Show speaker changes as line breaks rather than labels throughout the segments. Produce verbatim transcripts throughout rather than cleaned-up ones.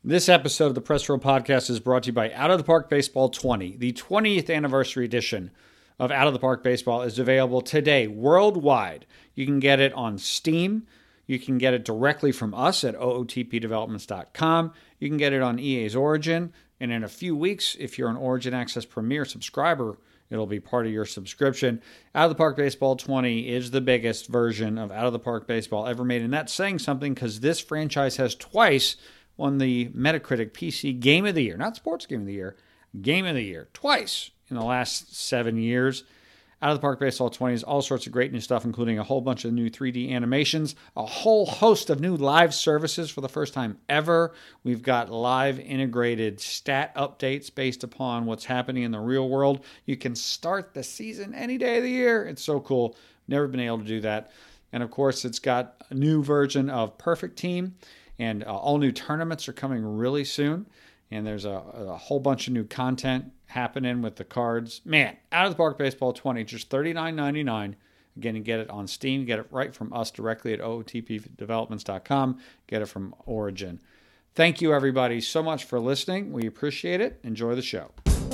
This episode of the Press Row Podcast is brought to you by Out of the Park Baseball twenty. The twentieth anniversary edition of Out of the Park Baseball is available today worldwide. You can get it on Steam. You can get it directly from us at O O T P developments dot com. You can get it on E A's Origin. And in a few weeks, if you're an Origin Access Premier subscriber, it'll be part of your subscription. Out of the Park Baseball twenty is the biggest version of Out of the Park Baseball ever made. And that's saying something because this franchise has twice won the Metacritic P C Game of the Year. Not Sports Game of the Year, Game of the Year. Twice in the last seven years. Out of the Park Baseball twenty is all sorts of great new stuff, including a whole bunch of new three D animations, a whole host of new live services for the first time ever. We've got live integrated stat updates based upon what's happening in the real world. You can start the season any day of the year. It's so cool. Never been able to do that. And of course, it's got a new version of Perfect Team, and uh, all new tournaments are coming really soon. And there's a, a whole bunch of new content happening with the cards. Man, Out of the Park Baseball twenty, just thirty-nine ninety-nine. Again, you get it on Steam. Get it right from us directly at O O T P developments dot com. Get it from Origin. Thank you, everybody, so much for listening. We appreciate it. Enjoy the show.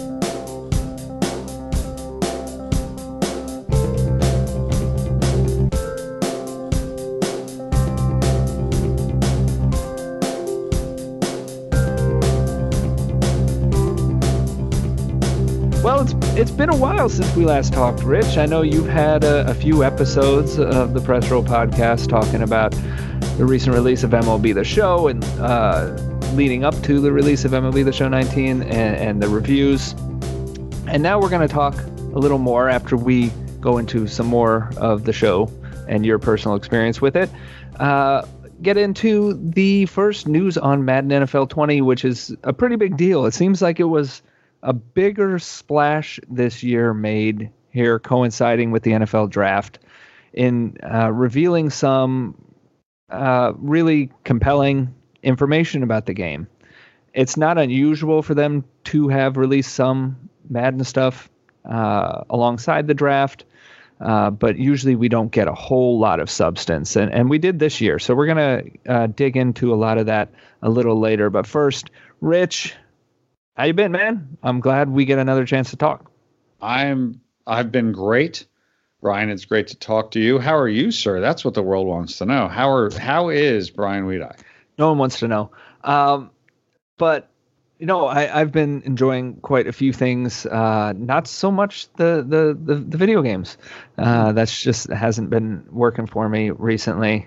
Well, it's it's been a while since we last talked, Rich. I know you've had a, a few episodes of the Press Row Podcast talking about the recent release of M L B The Show and uh, leading up to the release of M L B The Show nineteen and, and the reviews. And now we're going to talk a little more after we go into some more of the show and your personal experience with it. Uh, get into the first news on Madden N F L twenty, which is a pretty big deal. It seems like it was a bigger splash this year made here coinciding with the N F L draft in uh, revealing some uh, really compelling information about the game. It's not unusual for them to have released some Madden stuff uh, alongside the draft, uh, but usually we don't get a whole lot of substance, and, and we did this year. So we're going to uh, dig into a lot of that a little later. But first, Rich, how you been, man? I'm glad we get another chance to talk.
I'm, I've been great. Brian, it's great to talk to you. How are you, sir? That's what the world wants to know. How are, how is Brian Weedeye?
No one wants to know. Um, but, you know, I, I've been enjoying quite a few things. Uh, not so much the, the, the, the video games. Uh, that's just hasn't been working for me recently.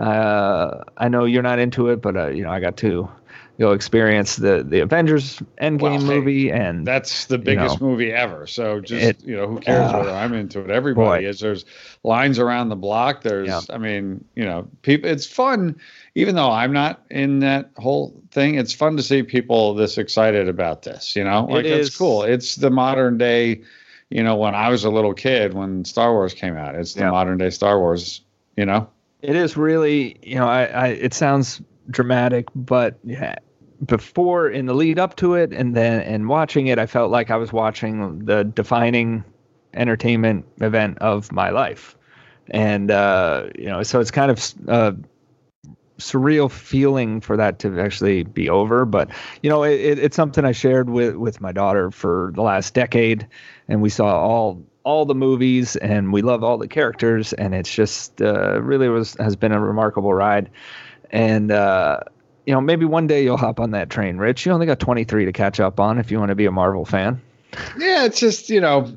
Uh, I know you're not into it, but, uh, you know, I got to go experience the, the Avengers Endgame
well, hey,
movie. And
that's the biggest
you know,
movie ever. So just,
it,
you know, who cares
uh,
whether I'm into it? Everybody
boy.
is. There's lines around the block. There's, yeah. I mean, you know, people, it's fun, even though I'm not in that whole thing. It's fun to see people this excited about this, you know, like, it's cool. It's the modern day, you know, when I was a little kid, when Star Wars came out, it's the yeah. modern day Star Wars, you know,
it is really, you know, I, I it sounds dramatic, but yeah, before in the lead up to it and then and watching it, I felt like I was watching the defining entertainment event of my life. And, uh, you know, so it's kind of a surreal feeling for that to actually be over. But, you know, it, it's something I shared with, with my daughter for the last decade. And we saw all all the movies and we love all the characters. And it's just uh, really was has been a remarkable ride. And, uh, you know, maybe one day you'll hop on that train, Rich. You only got twenty-three to catch up on if you want to be a Marvel fan.
Yeah, it's just, you know,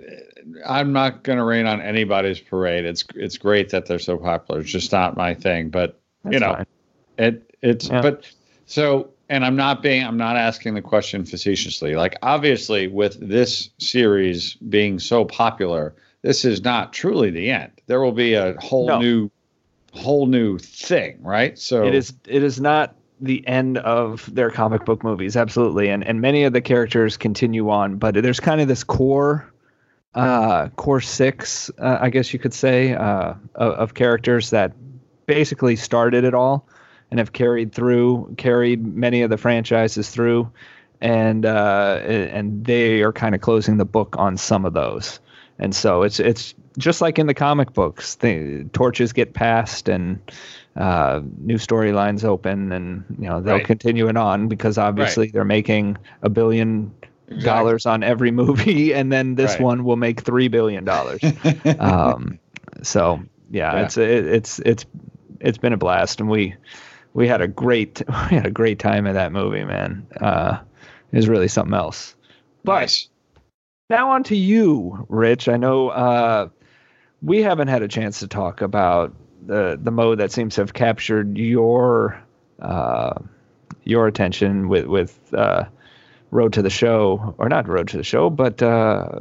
I'm not going to rain on anybody's parade. It's it's great that they're so popular. It's just not my thing. But, That's you know, fine. it it's yeah. but so and I'm not being I'm not asking the question facetiously. Like, obviously, with this series being so popular, this is not truly the end. There will be a whole no. new whole new thing, right? So
it is it is not the end of their comic book movies, absolutely, and and many of the characters continue on, but there's kind of this core uh core six uh, I guess you could say uh of, of characters that basically started it all and have carried through carried many of the franchises through, and uh and they are kind of closing the book on some of those. And so it's it's just like in the comic books, the torches get passed and uh, new storylines open, and you know they'll
Right.
continue it on because obviously
Right.
they're making a billion
Exactly.
dollars on every movie, and then this
Right.
one will make three billion dollars. um, so yeah,
Yeah.
it's it, it's it's it's been a blast, and we we had a great we had a great time at that movie, man. Uh, it was really something else. But
Nice.
now on to you, Rich. I know uh, we haven't had a chance to talk about the the mode that seems to have captured your uh, your attention with with uh, Road to the Show, or not Road to the Show, but uh,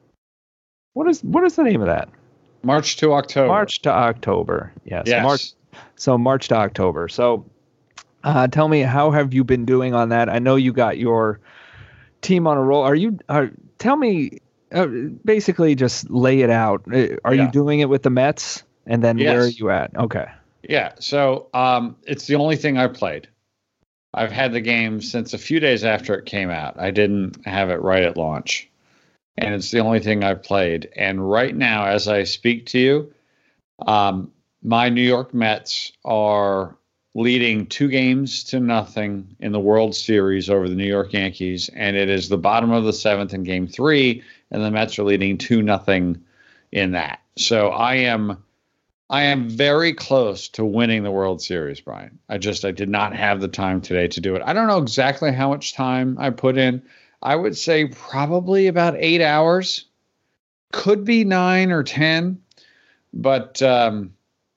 what is what is the name of that?
March to October.
March to October. Yes.
Yes.
March. So March to October. So uh, tell me, how have you been doing on that? I know you got your team on a roll. Are you? Are, tell me. Uh, basically, just lay it out. Uh, Are
Yeah.
you doing it with the Mets? And then
Yes.
where are you at? Okay.
Yeah. So um, it's the only thing I played. I've had the game since a few days after it came out. I didn't have it right at launch. And it's the only thing I've played. And right now, as I speak to you, um, my New York Mets are leading two games to nothing in the World Series over the New York Yankees. And it is the bottom of the seventh in game three. And the Mets are leading two nothing in that. So I am I am very close to winning the World Series, Brian. I just I did not have the time today to do it. I don't know exactly how much time I put in. I would say probably about eight hours. Could be nine or ten, but um,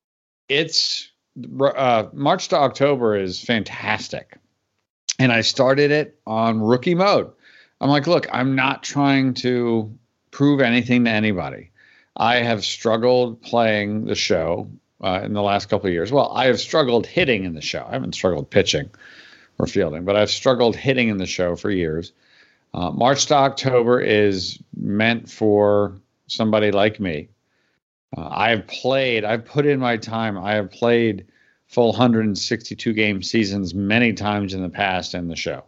it's uh, March to October is fantastic. And I started it on rookie mode. I'm like, look, I'm not trying to prove anything to anybody. I have struggled playing the show uh, in the last couple of years. Well, I have struggled hitting in the show. I haven't struggled pitching or fielding, but I've struggled hitting in the show for years. Uh, March to October is meant for somebody like me. Uh, I have played, I've put in my time. I have played full one hundred sixty-two game seasons many times in the past in the show.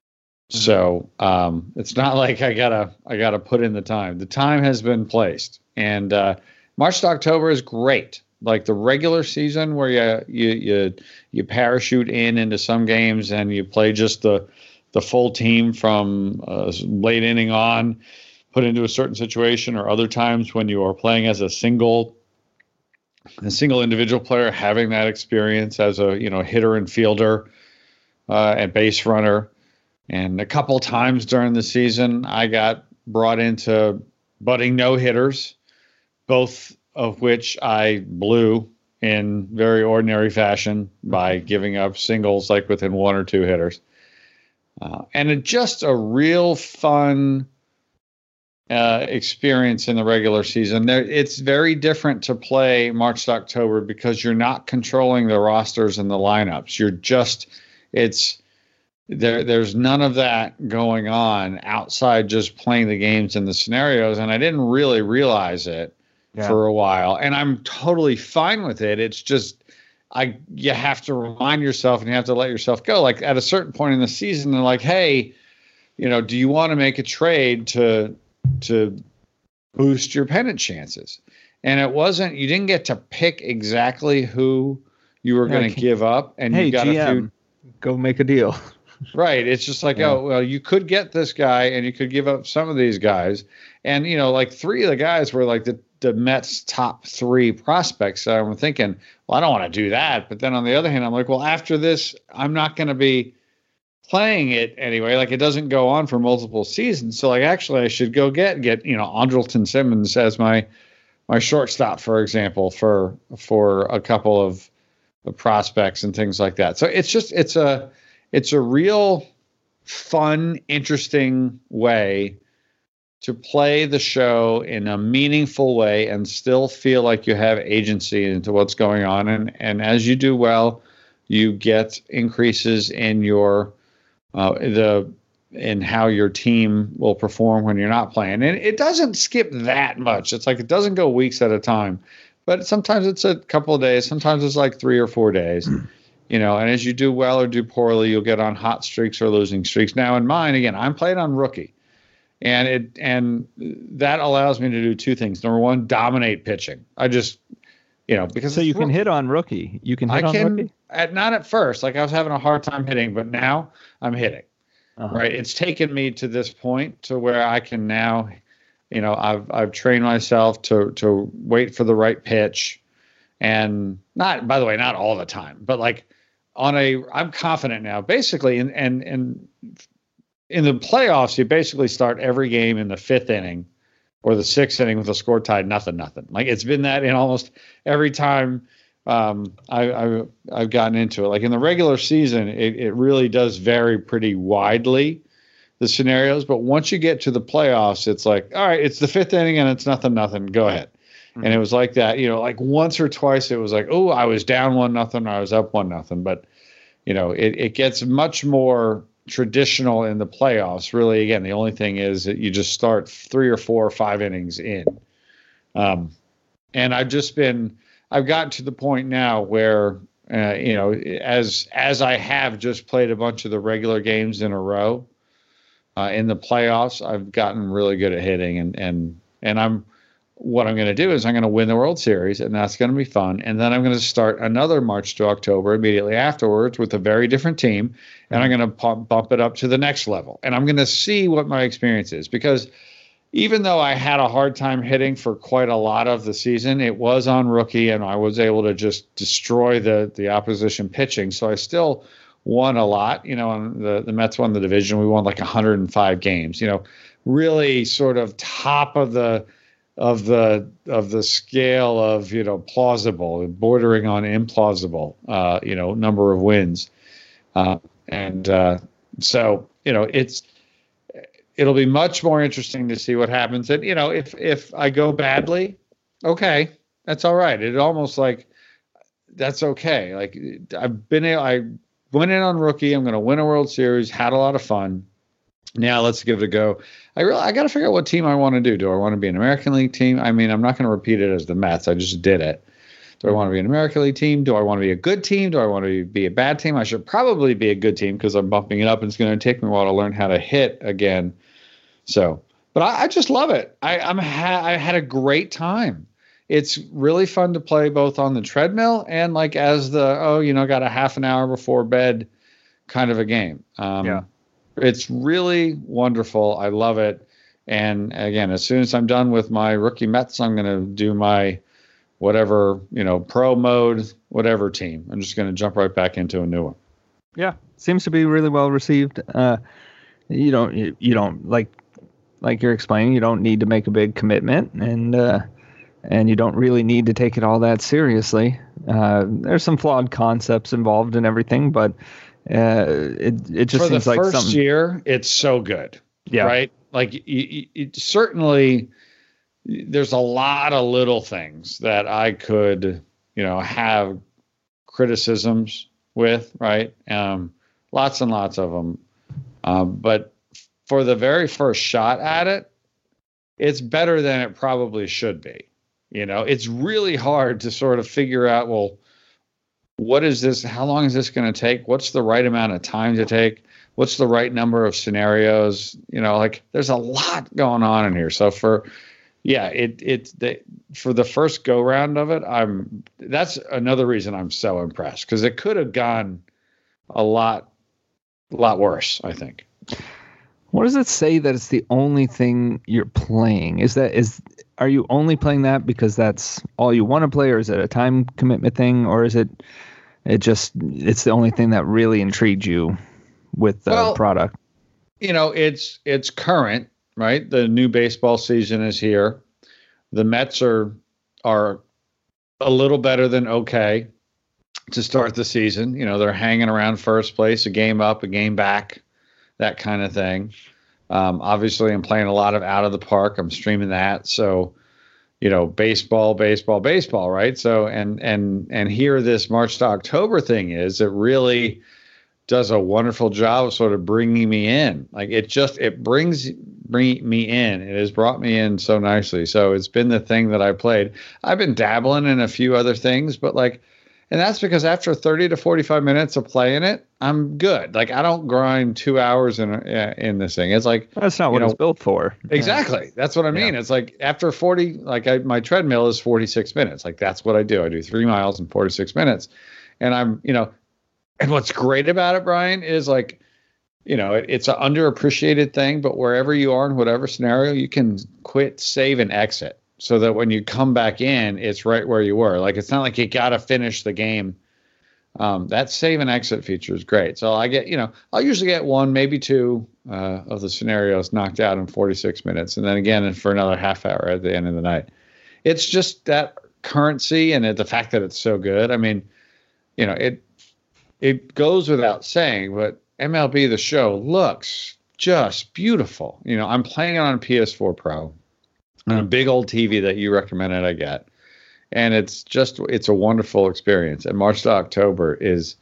So um, it's not like I gotta I gotta put in the time. The time has been placed, and uh, March to October is great. Like the regular season, where you you you you parachute in into some games and you play just the the full team from uh, late inning on, put into a certain situation, or other times when you are playing as a single a single individual player, having that experience as a you know hitter and fielder uh, and base runner. And a couple times during the season, I got brought into budding no-hitters, both of which I blew in very ordinary fashion by giving up singles like within one or two hitters. Uh, and it just a real fun uh, experience in the regular season. There, it's very different to play March to October because you're not controlling the rosters and the lineups. You're just, it's... There, there's none of that going on outside just playing the games and the scenarios, and I didn't really realize it yeah. for a while. And I'm totally fine with it. It's just I you have to remind yourself and you have to let yourself go. Like at a certain point in the season, they're like, "Hey, you know, do you want to make a trade to to boost your pennant chances?" And it wasn't. You didn't get to pick exactly who you were yeah, going to give up, and
hey,
you got
G M,
a few.
Go make a deal.
Right. It's just like,
yeah.
oh, well, you could get this guy and you could give up some of these guys. And, you know, like three of the guys were like the, the Mets' top three prospects. So I'm thinking, well, I don't want to do that. But then on the other hand, I'm like, well, after this, I'm not going to be playing it anyway. Like it doesn't go on for multiple seasons. So like, actually, I should go get, get, you know, Andrelton Simmons as my, my shortstop, for example, for, for a couple of, of prospects and things like that. So it's just, it's a, It's a real fun, interesting way to play the show in a meaningful way and still feel like you have agency into what's going on. And, and as you do well, you get increases in your uh, the in how your team will perform when you're not playing. And it doesn't skip that much. It's like it doesn't go weeks at a time, but sometimes it's a couple of days. Sometimes it's like three or four days. You know, and as you do well or do poorly, you'll get on hot streaks or losing streaks. Now, in mine, again, I'm playing on rookie. And it and that allows me to do two things. Number one, dominate pitching. I just, you know, because
so you can
rookie.
hit on rookie. You can hit
I
on
can,
rookie.
At, not at first. Like I was having a hard time hitting, but now I'm hitting. Uh-huh. Right. It's taken me to this point to where I can now, you know, I've I've trained myself to to wait for the right pitch, and not, by the way, not all the time, but like on a, I'm confident now. Basically, and and and. In the playoffs, you basically start every game in the fifth inning or the sixth inning with a score tied nothing, nothing. Like it's been that in almost every time um, I, I've, I've gotten into it. Like in the regular season, it, it really does vary pretty widely, the scenarios. But once you get to the playoffs, it's like, all right, it's the fifth inning and it's nothing, nothing. Go ahead. Mm-hmm. And it was like that, you know, like once or twice it was like, oh, I was down one nothing, I was up one nothing. But, you know, it, it gets much more traditional in the playoffs. Really, again, the only thing is that you just start three or four or five innings in. Um, and I've just been, I've gotten to the point now where, uh, you know, as as I have just played a bunch of the regular games in a row uh, in the playoffs, I've gotten really good at hitting, and and and I'm. What I'm going to do is I'm going to win the World Series, and that's going to be fun. And then I'm going to start another March to October immediately afterwards with a very different team, and I'm going to pump, bump it up to the next level. And I'm going to see what my experience is, because even though I had a hard time hitting for quite a lot of the season, it was on rookie, and I was able to just destroy the the opposition pitching. So I still won a lot. You know, and the, the Mets won the division. We won like one hundred five games, you know, really sort of top of the of the of the scale of, you know, plausible, bordering on implausible, uh, you know, number of wins. Uh, and uh, so, you know, it's it'll be much more interesting to see what happens. And, you know, if if I go badly, okay, that's all right. It almost like that's okay. Like I've been I went in on rookie. I'm going to win a World Series. Had a lot of fun. Now let's give it a go. I really, I got to figure out what team I want to do. Do I want to be an American League team? I mean, I'm not going to repeat it as the Mets. I just did it. Do I want to be an American League team? Do I want to be a good team? Do I want to be a bad team? I should probably be a good team because I'm bumping it up, and it's going to take me a while to learn how to hit again. So, but I, I just love it. I, I'm ha- I had a great time. It's really fun to play both on the treadmill and like as the, oh, you know, got a half an hour before bed kind of a game. Um, yeah. It's really wonderful. I love it. And again, as soon as I'm done with my rookie Mets, I'm going to do my whatever, you know, pro mode, whatever team. I'm just going to jump right back into a new one.
Yeah. Seems to be really well received. Uh, you don't, you, you don't like, like you're explaining, you don't need to make a big commitment, and, uh, and you don't really need to take it all that seriously. Uh, there's some flawed concepts involved in everything, but Uh, it it just
for
seems
the
like
first
something.
year, it's so good.
Yeah.
Right. Like it, it, certainly there's a lot of little things that I could, you know, have criticisms with. Right. Um, lots and lots of them. Um, but for the very first shot at it, it's better than it probably should be. You know, it's really hard to sort of figure out, well, what is this? How long is this going to take? What's the right amount of time to take? What's the right number of scenarios? You know, like there's a lot going on in here. So for, yeah, it it the, for the first go round of it, I'm that's another reason I'm so impressed, because it could have gone a lot, a lot worse, I think.
What does it say that it's the only thing you're playing? Is that is are you only playing that because that's all you want to play, or is it a time commitment thing, or is it it just it's the only thing that really intrigued you with the
well,
product?
You know, it's it's current, right? The new baseball season is here. The Mets are are a little better than okay to start the season. You know, they're hanging around first place, a game up, a game back, that kind of thing. Um, obviously, I'm playing a lot of Out of the Park. I'm streaming that. So, you know, baseball, baseball, baseball, right? So, and and and here this March to October thing is, it really does a wonderful job of sort of bringing me in. Like it just, it brings bring me in. It has brought me in so nicely. So it's been the thing that I played. I've been dabbling in a few other things, but like, and that's because after thirty to forty-five minutes of playing it, I'm good. Like I don't grind two hours in a, in this thing. It's like
that's not what know, it's built for.
Exactly. Yeah. That's what I mean. Yeah. It's like after forty, like I, my treadmill is forty-six minutes. Like that's what I do. I do three miles in forty-six minutes, and I'm you know, and what's great about it, Brian, is like, you know, it, it's an underappreciated thing. But wherever you are in whatever scenario, you can quit, save, and exit, so that when you come back in, it's right where you were. Like it's not like you got to finish the game. Um, that save and exit feature is great. So I get, you know, I'll usually get one, maybe two uh, of the scenarios knocked out in forty-six minutes. And then again, for another half hour at the end of the night. It's just that currency and it, the fact that it's so good. I mean, you know, it, it goes without saying, but M L B The Show looks just beautiful. You know, I'm playing it on P S four Pro on a big old T V that you recommended I get. And it's just, it's a wonderful experience. And March to October is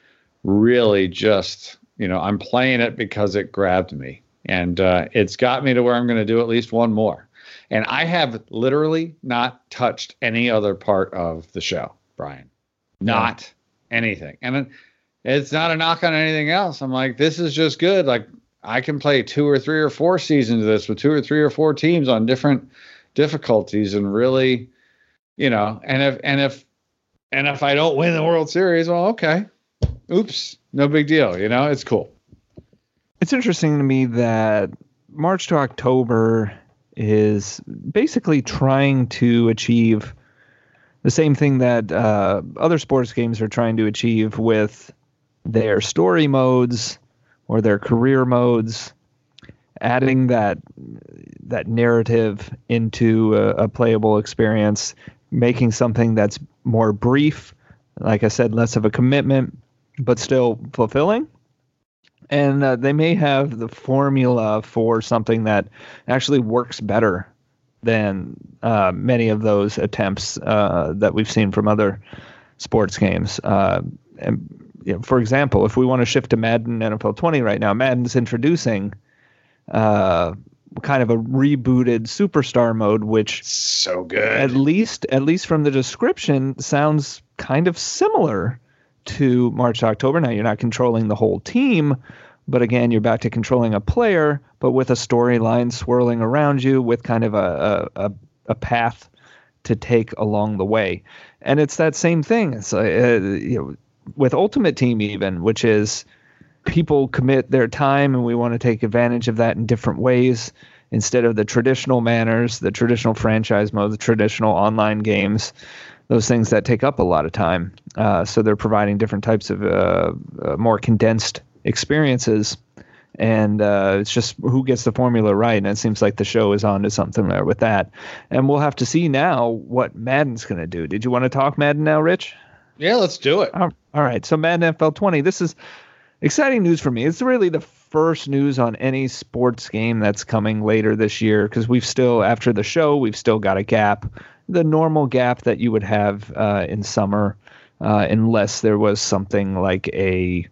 really just, you know, I'm playing it because it grabbed me. And uh, it's got me to where I'm going to do at least one more. And I have literally not touched any other part of the show, Brian. Not yeah. anything. And it's not a knock on anything else. I'm like, this is just good. Like, I can play two or three or four seasons of this with two or three or four teams on different difficulties and really... You know, and if and if and if I don't win the World Series, well, okay, oops, no big deal. You know, it's cool.
It's interesting to me that March to October is basically trying to achieve the same thing that uh, other sports games are trying to achieve with their story modes or their career modes, adding that that narrative into a, a playable experience. Making something that's more brief, like I said, less of a commitment, but still fulfilling. And uh, they may have the formula for something that actually works better than uh, many of those attempts uh, that we've seen from other sports games. Uh, and you know, for example, if we want to shift to Madden N F L twenty right now, Madden's introducing uh, kind of a rebooted superstar mode, which
so good.
At least, at least from the description, sounds kind of similar to March to October. Now you're not controlling the whole team, but again, you're back to controlling a player, but with a storyline swirling around you, with kind of a a, a path to take along the way. And it's that same thing. It's uh, you know, with Ultimate Team even, which is people commit their time and we want to take advantage of that in different ways instead of the traditional manners, the traditional franchise mode, the traditional online games, those things that take up a lot of time. Uh, so they're providing different types of uh, uh, more condensed experiences. And uh, it's just who gets the formula right. And it seems like the show is on to something there with that. And we'll have to see now what Madden's going to do. Did you want to talk Madden now, Rich?
Yeah, let's do it.
All right. So Madden N F L twenty, this is exciting news for me. It's really the first news on any sports game that's coming later this year because we've still, after the show, we've still got a gap, the normal gap that you would have uh, in summer, uh, unless there was something like a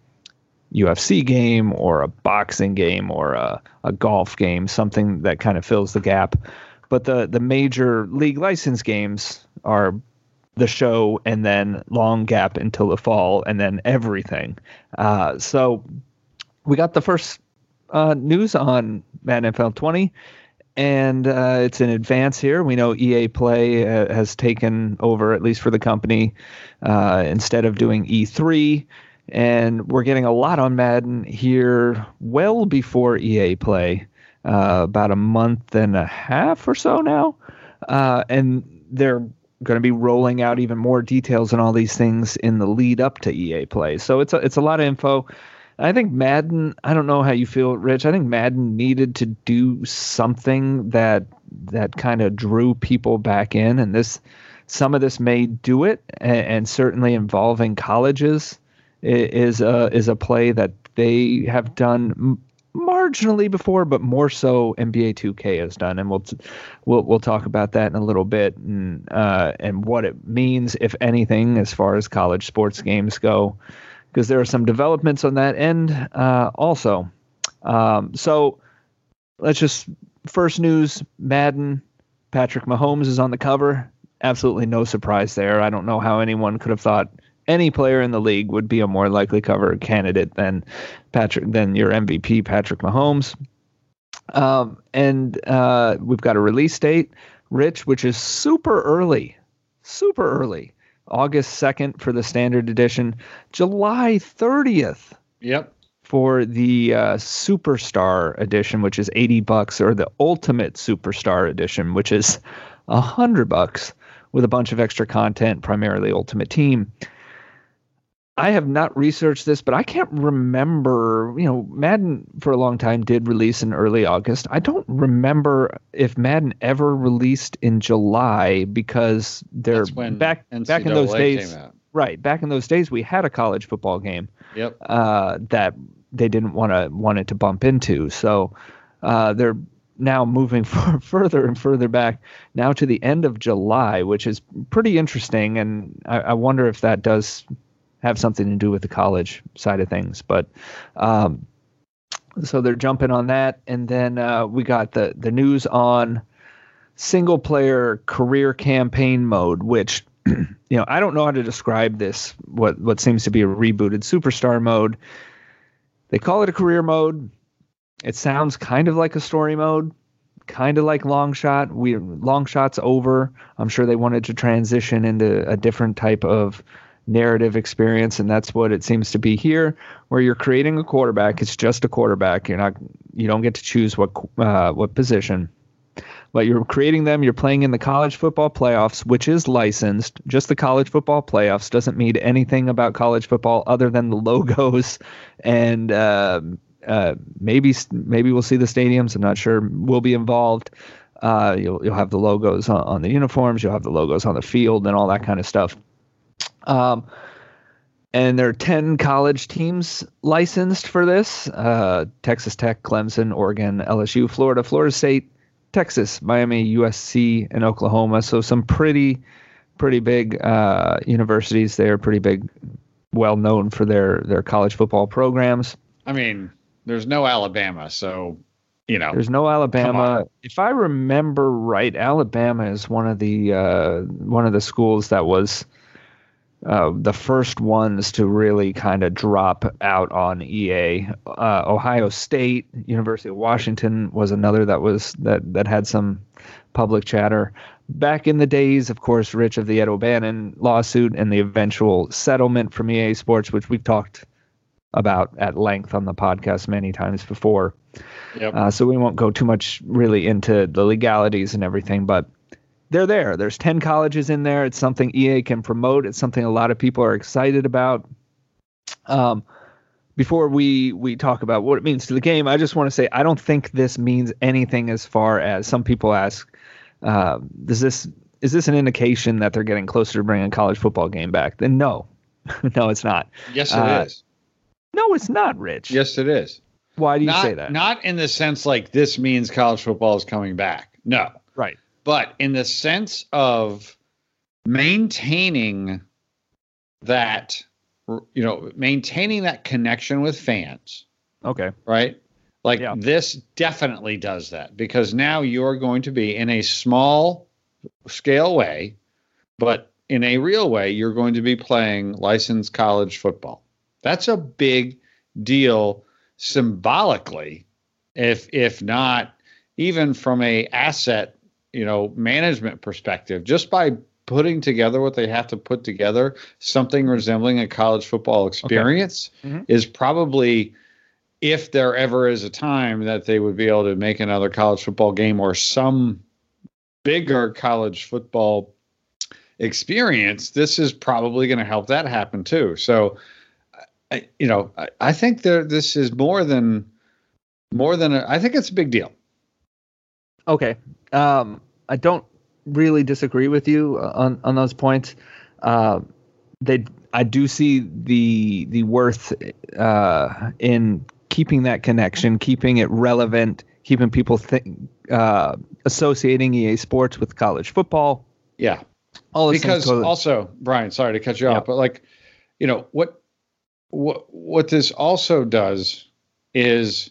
U F C game or a boxing game or a, a golf game, something that kind of fills the gap. But the, the major league license games are the show and then long gap until the fall and then everything. Uh, so we got the first uh, news on Madden N F L twenty, and uh, it's in advance here. We know E A Play uh, has taken over, at least for the company, uh, instead of doing E three, and we're getting a lot on Madden here well before E A Play, uh, about a month and a half or so now, uh, and they're going to be rolling out even more details on all these things in the lead up to E A Play. So it's a, it's a lot of info. I think Madden, I don't know how you feel, Rich. I think Madden needed to do something that that kind of drew people back in, and this some of this may do it, and, and certainly involving colleges is a, is a play that they have done marginally before, but more so N B A two K has done, and we'll t- we'll we'll talk about that in a little bit, and uh, and what it means, if anything, as far as college sports games go, because there are some developments on that end uh, also. Um, so let's just first news: Madden. Patrick Mahomes is on the cover. Absolutely no surprise there. I don't know how anyone could have thought any player in the league would be a more likely cover candidate than Patrick than your M V P Patrick Mahomes. Um, and uh, we've got a release date, Rich, which is super early, super early. August second for the standard edition, July thirtieth.
Yep.
For the uh, Superstar edition, which is eighty bucks, or the Ultimate Superstar edition, which is a hundred bucks with a bunch of extra content, primarily Ultimate Team. I have not researched this, but I can't remember, you know, Madden for a long time did release in early August. I don't remember if Madden ever released in July, because they're back, back in those days. Right. Back in those days, we had a college football game.
Yep.
Uh, that they didn't want to want it to bump into. So uh, they're now moving for, further and further back now to the end of July, which is pretty interesting. And I, I wonder if that does have something to do with the college side of things. But um, so they're jumping on that. And then uh, we got the, the news on single player career campaign mode, which, you know, I don't know how to describe this, what, what seems to be a rebooted Superstar mode. They call it a career mode. It sounds kind of like a story mode, kind of like Long Shot. We Long Shot's over. I'm sure they wanted to transition into a different type of narrative experience, and that's what it seems to be here, where you're creating a quarterback. It's just a quarterback. You're not, you don't get to choose what uh, what position, but you're creating them. You're playing in the college football playoffs, which is licensed. Just the college football playoffs doesn't mean anything about college football other than the logos, and uh, uh, maybe maybe we'll see the stadiums. I'm not sure. We'll be involved. Uh, you'll you'll have the logos on, on the uniforms. You'll have the logos on the field and all that kind of stuff. Um, and there are ten college teams licensed for this. Uh, Texas Tech, Clemson, Oregon, L S U, Florida, Florida State, Texas, Miami, U S C, and Oklahoma. So some pretty, pretty big uh, universities there, pretty big, well known for their, their college football programs.
I mean, there's no Alabama, so, you know.
There's no Alabama. If I remember right, Alabama is one of the uh, one of the schools that was Uh, the first ones to really kind of drop out on E A. Uh, Ohio State, University of Washington was another that was that that had some public chatter back in the days, of course, Rich, of the Ed O'Bannon lawsuit and the eventual settlement from E A Sports, which we've talked about at length on the podcast many times before.
Yep.
Uh, so we won't go too much really into the legalities and everything, but they're there. There's ten colleges in there. It's something E A can promote. It's something a lot of people are excited about. Um, before we, we talk about what it means to the game, I just want to say I don't think this means anything as far as some people ask, uh, does this is this an indication that they're getting closer to bringing a college football game back? Then no. No, it's not.
Yes, it
uh,
is.
No, it's not, Rich.
Yes, it is.
Why do you
not,
say that?
Not in the sense like this means college football is coming back. No.
Right.
But in the sense of maintaining that, you know, maintaining that connection with fans.
Okay.
Right? Like
yeah.
This definitely does that, because now you're going to be in a small scale way, but in a real way, you're going to be playing licensed college football. That's a big deal symbolically, if if not even from a asset, you know, management perspective. Just by putting together what they have to put together, something resembling a college football experience okay. mm-hmm. is probably, if there ever is a time that they would be able to make another college football game or some bigger college football experience, this is probably going to help that happen too. So, I, you know, I, I think there, this is more than, more than, a, I think it's a big deal.
Okay. Um, I don't really disagree with you on, on those points. Uh, they, I do see the the worth uh, in keeping that connection, keeping it relevant, keeping people think, uh, associating E A Sports with college football.
Yeah.
All
because totally- also, Brian, sorry to cut you yeah. off, but like, you know, what what what this also does is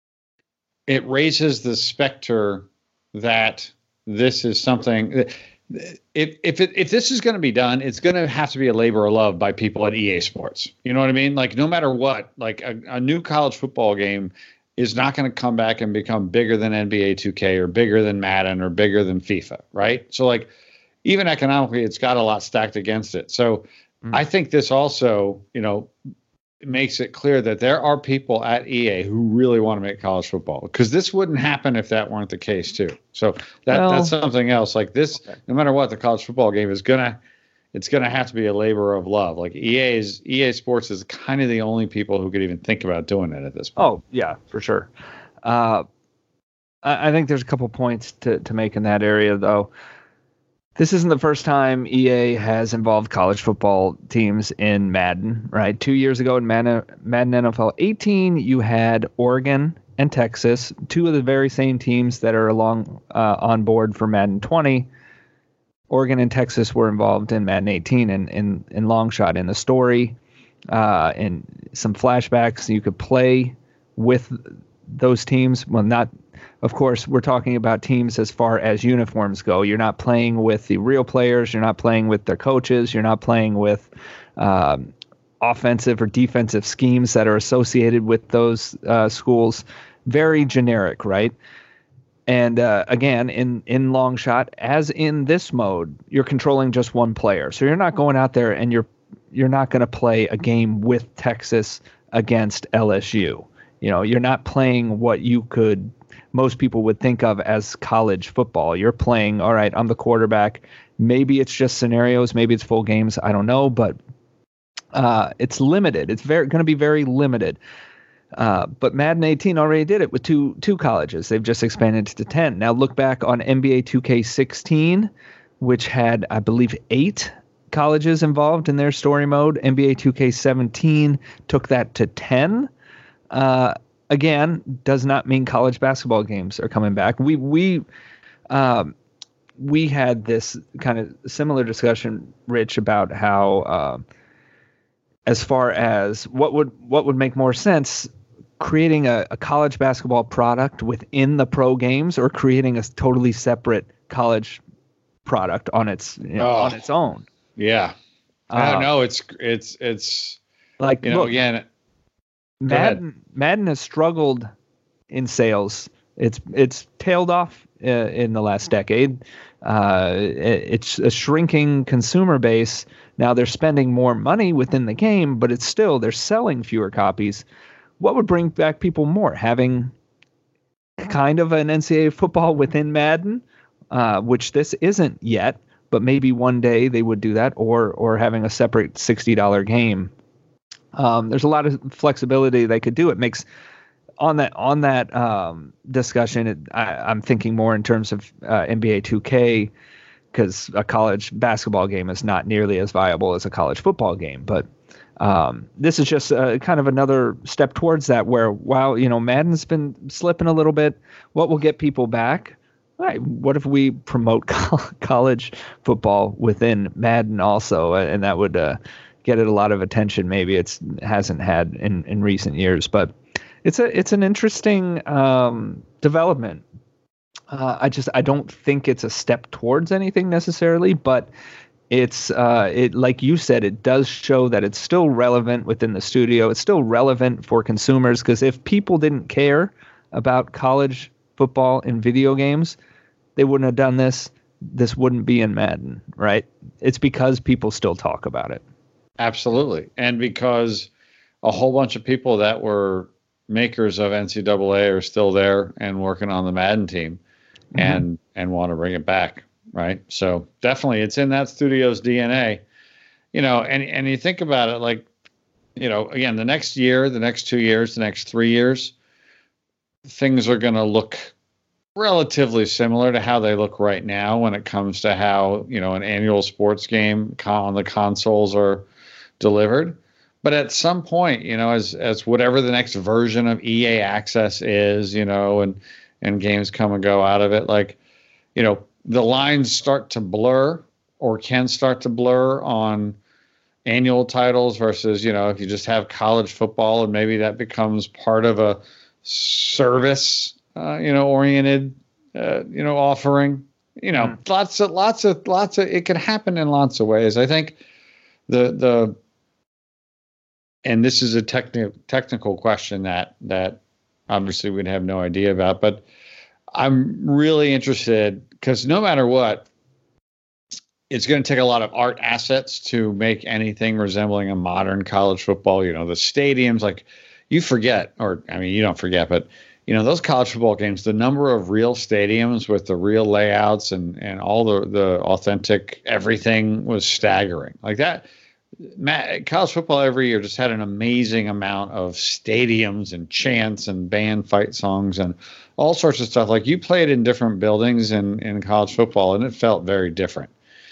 it raises the specter that this is something. if if it, if this is going to be done, it's going to have to be a labor of love by people at E A Sports. You know what I mean? Like no matter what, like a, a new college football game is not going to come back and become bigger than N B A two K or bigger than Madden or bigger than FIFA, right? So like even economically, it's got a lot stacked against it. So mm. I think this also, you know, makes it clear that there are people at E A who really want to make college football, because this wouldn't happen if that weren't the case too. So that well, that's something else. Like this, okay. No matter what, the college football game is gonna, it's gonna have to be a labor of love. Like E A's E A Sports is kind of the only people who could even think about doing it at this point.
Oh yeah, for sure. Uh, I, I think there's a couple points to to make in that area though. This isn't the first time E A has involved college football teams in Madden, right? Two years ago in Madden, Madden N F L eighteen, you had Oregon and Texas, two of the very same teams that are along uh, on board for Madden twenty. Oregon and Texas were involved in Madden eighteen in, in, in long shot in the story, uh, and some flashbacks. You could play with those teams. Well, not... Of course, we're talking about teams as far as uniforms go. You're not playing with the real players. You're not playing with their coaches. You're not playing with um, offensive or defensive schemes that are associated with those uh, schools. Very generic, right? And uh, again, in, in long shot, as in this mode, you're controlling just one player. So you're not going out there and you're you're not going to play a game with Texas against L S U. You know, you're not playing what you could... most people would think of as college football. You're playing, all right, I'm the quarterback. Maybe it's just scenarios. Maybe it's full games. I don't know, but uh, it's limited. It's very going to be very limited. Uh, but Madden eighteen already did it with two two colleges. They've just expanded to ten. Now look back on N B A two K sixteen, which had, I believe, eight colleges involved in their story mode. N B A two K seventeen took that to ten. Uh, Again, does not mean college basketball games are coming back. We we um, we had this kind of similar discussion, Rich, about how uh, as far as what would what would make more sense, creating a, a college basketball product within the pro games, or creating a totally separate college product on its you know, oh, on its own.
Yeah, uh, I don't know. It's it's it's
like
you know
look,
again.
Madden Madden has struggled in sales. It's it's tailed off uh, in the last decade. Uh, it, it's a shrinking consumer base. Now they're spending more money within the game, but it's still they're selling fewer copies. What would bring back people more? Having kind of an N C double A football within Madden, uh, which this isn't yet, but maybe one day they would do that, or or having a separate sixty dollars game. Um, there's a lot of flexibility they could do. It makes on that on that um, discussion. It, I, I'm thinking more in terms of uh, N B A two K, because a college basketball game is not nearly as viable as a college football game. But um, this is just uh, kind of another step towards that. Where while you know Madden's been slipping a little bit, what will get people back? All right, what if we promote college football within Madden also, and that would. Uh, get it a lot of attention maybe it's hasn't had in, in recent years, but it's a it's an interesting um, development. Uh, I just I don't think it's a step towards anything necessarily, but it's uh, it like you said, it does show that it's still relevant within the studio. It's still relevant for consumers, because if people didn't care about college football in video games, they wouldn't have done this. This wouldn't be in Madden, right? It's because people still talk about it.
Absolutely. And because a whole bunch of people that were makers of N C double A are still there and working on the Madden team mm-hmm. and and want to bring it back, right? So definitely it's in that studio's D N A. You know, and, and you think about it like, you know, again, the next year, the next two years, the next three years, things are going to look relatively similar to how they look right now when it comes to how, you know, an annual sports game on the consoles are delivered. But at some point, you know, as as whatever the next version of E A Access is, you know, and and games come and go out of it, like, you know, the lines start to blur or can start to blur on annual titles versus, you know, if you just have college football and maybe that becomes part of a service, uh, you know, oriented, uh, you know, offering. you know, mm. lots of, lots of, lots of, it can happen in lots of ways. I think the, the, and this is a technical technical question that, that obviously we'd have no idea about, but I'm really interested because no matter what, it's going to take a lot of art assets to make anything resembling a modern college football. You know, the stadiums, like you forget, or I mean, you don't forget, but you know, those college football games, the number of real stadiums with the real layouts and, and all the, the authentic everything was staggering. Like that, Matt, college football every year just had an amazing amount of stadiums and chants and band fight songs and all sorts of stuff. Like you played in different buildings in, in college football, and it felt very different.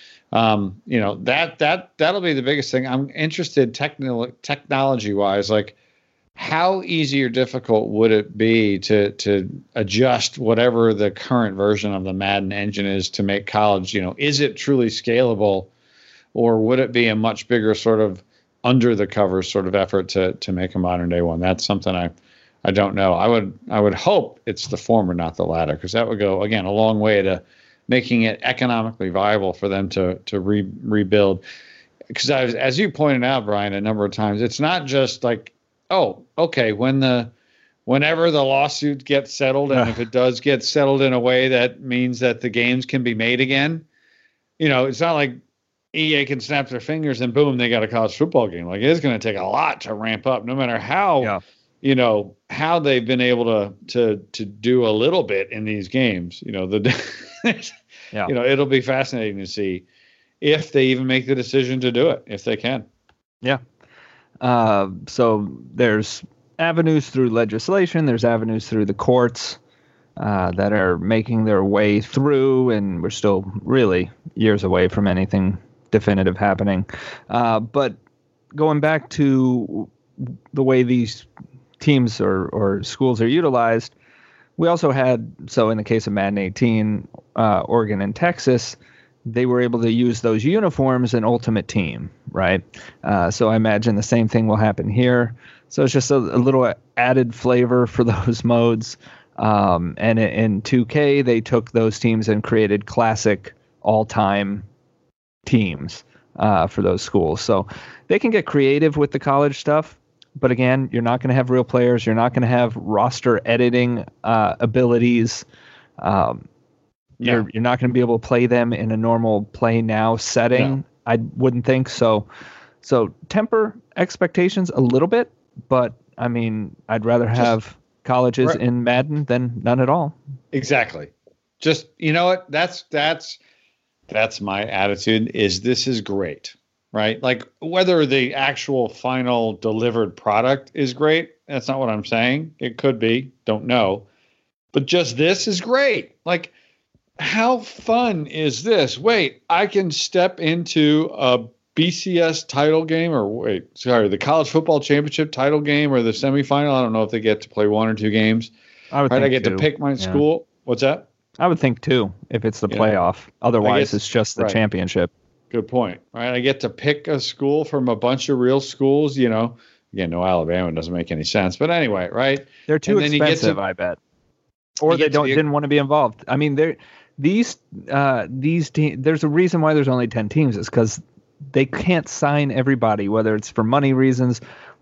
Um, you know, that, that, that'll be the biggest thing. I'm interested technical technology wise, like how easy or difficult would it be to, to adjust whatever the current version of the Madden engine is to make college, you know, is it truly scalable, or would it be a much bigger sort of under the covers sort of effort to, to make a modern day one? That's something I, I don't know. I would, I would hope it's the former, not the latter, because that would go again, a long way to making it economically viable for them to to re, rebuild. Because as you pointed out, Brian, a number of times, it's not just like, oh, okay, when the whenever the lawsuit gets settled, and if it does get settled in a way that means that the games can be made again, you know, it's not like E A can snap their fingers and boom, they got a college football game. Like it's going to take a lot to ramp up, no matter how, yeah. you know, how they've been able to to to do a little bit in these games. You know, the yeah. you know, it'll be fascinating to see if they even make the decision to do it, if they can.
Yeah. Uh, so there's avenues through legislation, there's avenues through the courts uh, that are making their way through, and we're still really years away from anything definitive happening. Uh, but going back to the way these teams or, or schools are utilized, we also had, so in the case of Madden eighteen, uh, Oregon and Texas, they were able to use those uniforms in Ultimate Team, right? Uh, so I imagine the same thing will happen here. So it's just a, a little added flavor for those modes. Um, and in two K, they took those teams and created classic all-time teams uh, for those schools. So they can get creative with the college stuff. But again, you're not going to have real players. You're not going to have roster editing uh, abilities. Um, yeah. You're you're not going to be able to play them in a normal play now setting. No. I wouldn't think so. So temper expectations a little bit, but I mean, I'd rather have Just, colleges right. in Madden than none at all.
Exactly. Just, you know what? That's that's that's my attitude. Is this is great. Right? Like whether the actual final delivered product is great, that's not what I'm saying. It could be, don't know. But just this is great. Like, how fun is this? Wait, I can step into a B C S title game, or wait, sorry, the college football championship title game or the semifinal. I don't know if they get to play one or two games.
I would
right?
think
I get
two.
to pick my
yeah.
school. What's that?
I would think two if it's the
yeah.
playoff. Otherwise,
guess,
it's just the
right.
championship.
Good point. Right. I get to pick a school from a bunch of real schools, you know. Again, no Alabama doesn't make any sense. But anyway, right?
They're too expensive, to, I bet. Or they don't be, didn't want to be involved. I mean, they're these uh, these teams, there's a reason why there's only ten teams. It's because they can't sign everybody, whether it's for money reasons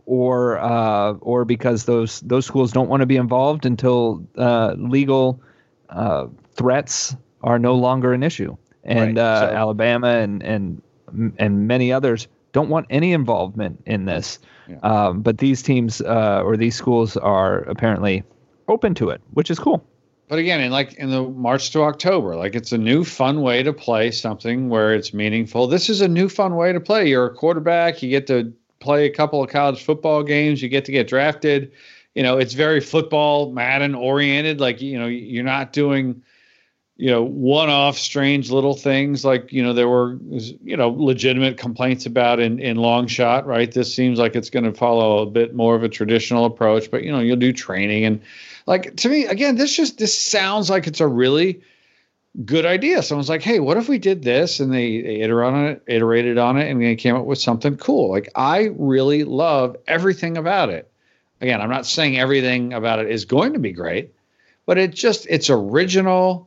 or uh, or because those those schools don't want to be involved until uh, legal uh, threats are no longer an issue. And right. uh, so, Alabama and, and and many others don't want any involvement in this. Yeah. Um, but these teams uh, or these schools are apparently open to it, which is cool.
But again, in like in the March to October, like it's a new fun way to play something where it's meaningful. This is a new fun way to play. You're a quarterback. You get to play a couple of college football games. You get to get drafted. You know, it's very football Madden oriented. Like, you know, you're not doing – you know, one-off strange little things like, you know, there were, you know, legitimate complaints about in, in long shot, right? This seems like it's going to follow a bit more of a traditional approach, but, you know, you'll do training. And like, to me, again, this just, this sounds like it's a really good idea. Someone's like, hey, what if we did this? And they, they iterated on it, iterated on it, and they came up with something cool. Like, I really love everything about it. Again, I'm not saying everything about it is going to be great, but it just, it's original.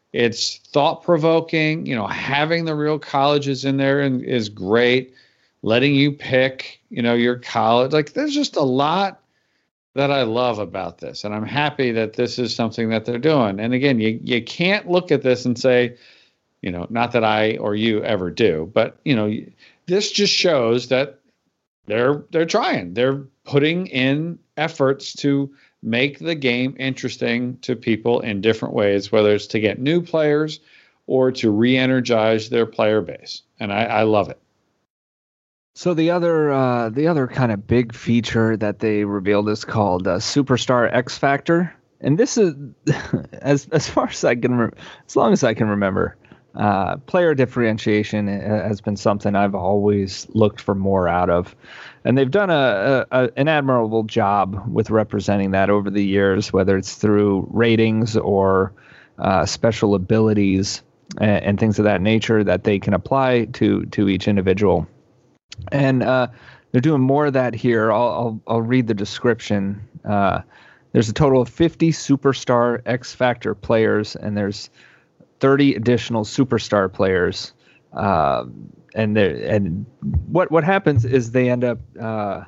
It's thought-provoking. You know, having the real colleges in there and is great. Letting you pick, you know, your college. Like, there's just a lot that I love about this, and I'm happy that this is something that they're doing. And again, you you can't look at this and say, you know, not that I or you ever do, but you know, this just shows that they're they're trying. They're putting in efforts to make the game interesting to people in different ways, whether it's to get new players or to re-energize their player base. And I, I love it.
So the other uh, the other kind of big feature that they revealed is called uh, Superstar X Factor, and this is as as far as I can re- as long as I can remember, uh, player differentiation has been something I've always looked for more out of, and they've done a, a an admirable job with representing that over the years, whether it's through ratings or uh, special abilities and, and things of that nature that they can apply to to each individual. And uh, they're doing more of that here. I'll I'll, I'll read the description. Uh, there's a total of fifty Superstar X Factor players, and there's thirty additional Superstar players. Uh, and there and what what happens is they end up uh,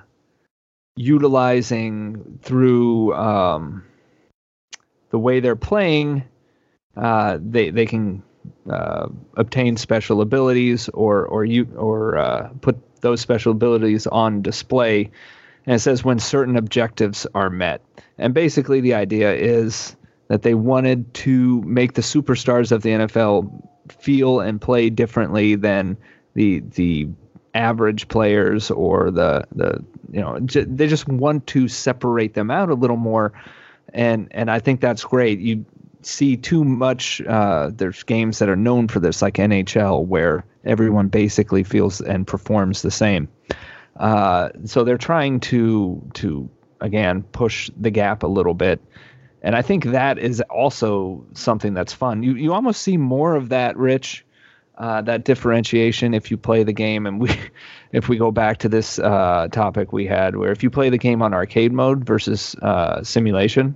utilizing through um, the way they're playing. Uh, they they can uh, obtain special abilities or or you or uh, put those special abilities on display, and it says when certain objectives are met. And basically the idea is that they wanted to make the superstars of the N F L feel and play differently than the the average players or the the you know j- they just want to separate them out a little more, and and I think that's great. You see too much uh, there's games that are known for this, like N H L, where everyone basically feels and performs the same. Uh, so they're trying to to again push the gap a little bit, and I think that is also something that's fun. You you almost see more of that, Rich, uh, that differentiation if you play the game. And we, if we go back to this uh, topic we had, where if you play the game on arcade mode versus uh, simulation,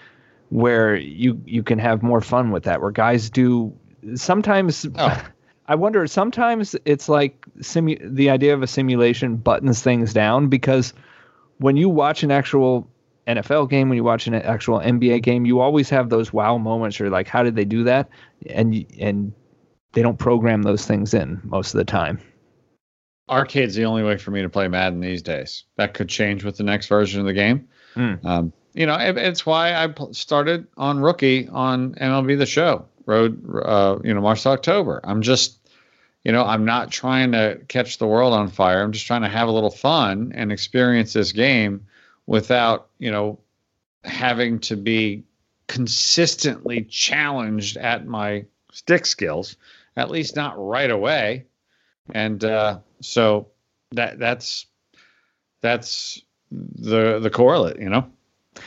where you you can have more fun with that, where guys do sometimes. Oh. I wonder, sometimes it's like simu- the idea of a simulation buttons things down, because when you watch an actual N F L game, when you watch an actual N B A game, you always have those wow moments. You're like, how did they do that? And and they don't program those things in most of the time.
Arcade's the only way for me to play Madden these days. That could change with the next version of the game. Mm. Um, you know, it, it's why I started on Rookie on M L B The Show. Road, uh, you know, March to October. I'm just, you know, I'm not trying to catch the world on fire. I'm just trying to have a little fun and experience this game without, you know, having to be consistently challenged at my stick skills, at least not right away. And uh, so that that's that's the the correlate, you know.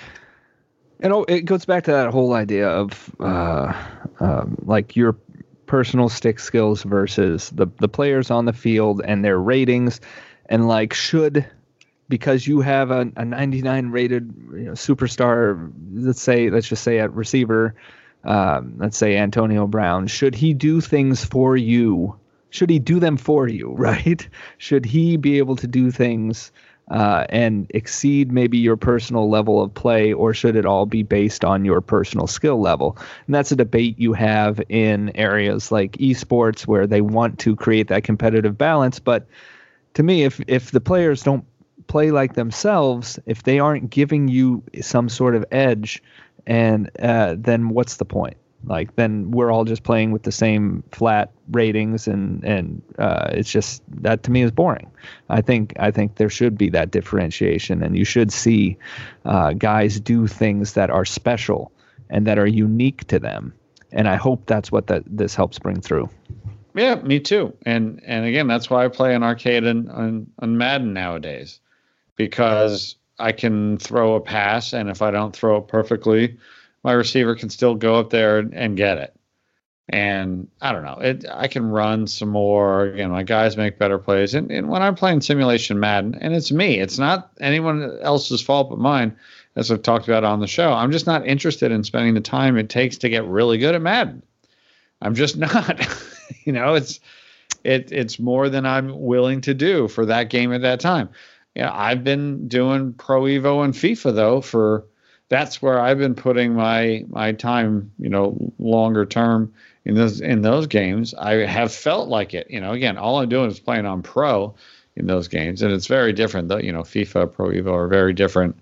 You know, it goes back to that whole idea of uh, um, like your personal stick skills versus the, the players on the field and their ratings. And like, should, because you have a, a ninety-nine rated you know, superstar, let's say, let's just say at receiver, um, let's say Antonio Brown, should he do things for you? Should he do them for you, right? Should he be able to do things Uh, and exceed maybe your personal level of play, or should it all be based on your personal skill level? And that's a debate you have in areas like esports, where they want to create that competitive balance. But to me, if if the players don't play like themselves, if they aren't giving you some sort of edge, and uh, then what's the point? Like, then we're all just playing with the same flat ratings, and and uh, it's just, that to me is boring. I think I think there should be that differentiation, and you should see uh, guys do things that are special and that are unique to them. And I hope that's what that this helps bring through.
Yeah, me too. And and again, that's why I play an arcade and on, on Madden nowadays, because I can throw a pass, and if I don't throw it perfectly, my receiver can still go up there and, and get it. And I don't know, it, I can run some more. Again, my guys make better plays. And, and when I'm playing simulation Madden, and it's me, it's not anyone else's fault but mine, as I've talked about on the show, I'm just not interested in spending the time it takes to get really good at Madden. I'm just not. You know, it's it it's more than I'm willing to do for that game at that time. Yeah, I've been doing Pro Evo and FIFA though for that's where I've been putting my my time, you know, longer term in those in those games. I have felt like it. You know, again, all I'm doing is playing on Pro in those games, and it's very different. Though, you know, FIFA, Pro Evo are very different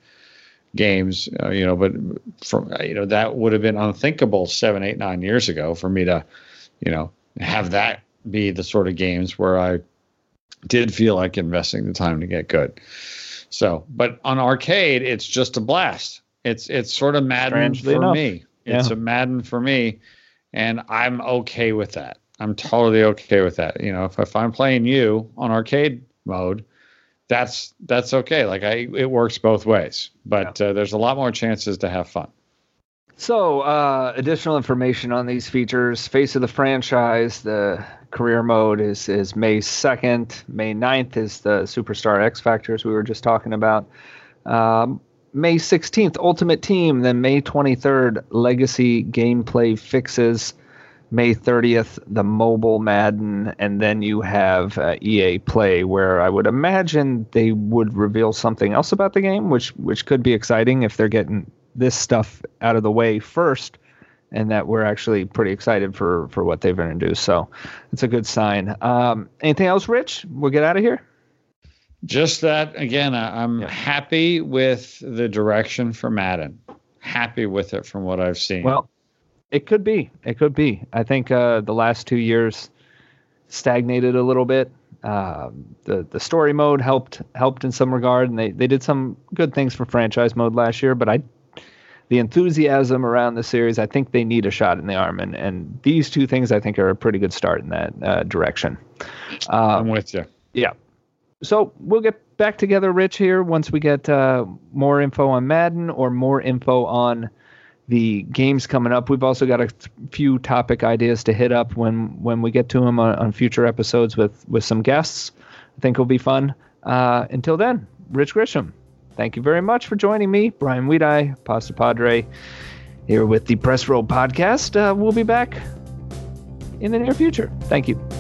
games. Uh, you know, but from you know that would have been unthinkable seven, eight, nine years ago for me to, you know, have that be the sort of games where I did feel like investing the time to get good. So, but on arcade, it's just a blast. It's it's sort of Madden
Strangely
for
enough.
me. It's
Yeah.
a Madden for me, and I'm okay with that. I'm totally okay with that. You know, if, if I'm playing you on arcade mode, that's that's okay. Like I, it works both ways. But uh, there's a lot more chances to have fun.
So, uh, additional information on these features. Face of the franchise, the career mode is, is May second. May ninth is the Superstar X Factors we were just talking about. Um, May sixteenth, Ultimate Team. Then May twenty-third, Legacy Gameplay Fixes. May thirtieth, the mobile Madden. And then you have uh, E A Play, where I would imagine they would reveal something else about the game, which which could be exciting if they're getting this stuff out of the way first, and that we're actually pretty excited for, for what they've introduced. So it's a good sign. Um, anything else, Rich? We'll get out of here.
Just that, again, I, I'm
Yeah.
happy with the direction for Madden. Happy with it from what I've seen.
Well, it could be. It could be. I think uh, the last two years stagnated a little bit. Uh, the the story mode helped helped in some regard, and they, they did some good things for franchise mode last year. But I, the enthusiasm around the series, I think they need a shot in the arm, and, and these two things I think are a pretty good start in that uh, direction. Uh,
I'm with you.
Yeah. So we'll get back together, Rich, here once we get uh, more info on Madden or more info on the games coming up. We've also got a th- few topic ideas to hit up when, when we get to them on, on future episodes with, with some guests. I think it'll be fun. Uh, until then, Rich Grisham, thank you very much for joining me. Brian Weedeye, Pasta Padre, here with the Press Row Podcast. Uh, we'll be back in the near future. Thank you.